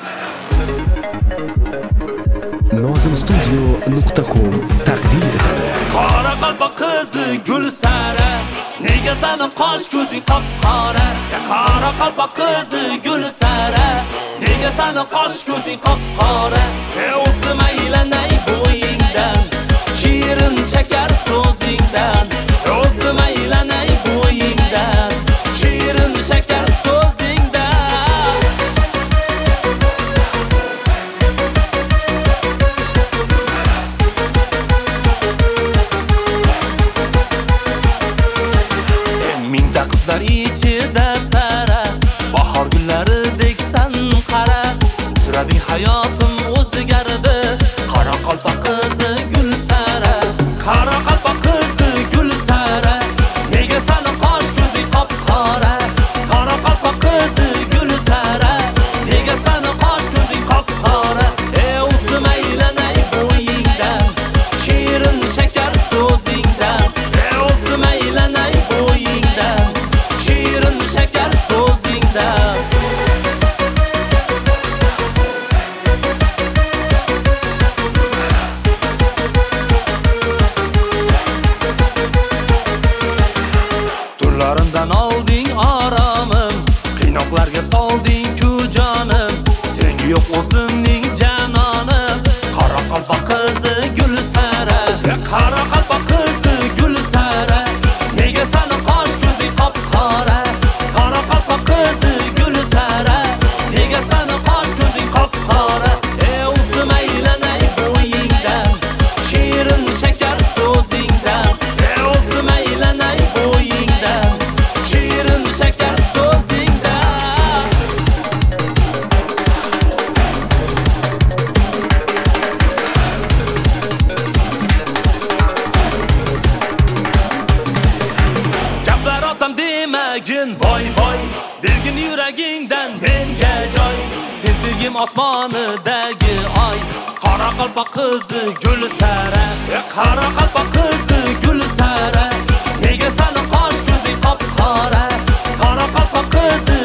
nozimstudio.com taqdim etadi. Qora qalpoq qizi Gulsara, nega seni qosh ko'zing qop-qora? Qora qalpoq qizi Gulsara, nega seni qosh ko'zing qop-qora? O'zim aylanay bo'yingdan, shirin shakar so'zingdan. O'zim aylanay bo'yingdan, shirin shakar so'zingdan. Mingta qizlar ichida sara, bahor gullaridek san qara. Uchrading hayotim o'zgardi, qora qalpoq qizi Gulsara. Qora qalpoq qizi Gulsara, nega seni qosh ko'zing qop-qora? Qora qalpoq qizi Gulsara, nega seni qosh ko'zing qop-qora? O'zim aylanay bo'yingdan, shirin shakar so'zingdan. O'zim aylanay bo'yingdan, shirin shakar so'zingdan. Turlarimdan olding oromim, qiynoqlarga solding-ku jonim. Tengi yo'q o'zimning janonim. Qora qalpoq qizi Gulsara, qora qalpoq qizi Gulsara, nega seni qosh ko'zing qop-qora? Qora qalpoq qizi Gulsara, nega seni qosh ko'zing qop-qora? O'zim aylanay bo'yingdan, shirin shakar so'zingdan. O'zim aylanay bo'yingdan, shirin shakar so'zingdan. Gaplar otam demagin voy voy, bilgin yuragingdan menga joy. Sen sevgim osmonidagi oy, qora qalpoq qizi Gulsara, qora qalpoq qizi Gulsara, nega seni qosh ko'zing qop-qora? Qora qalpoq qizi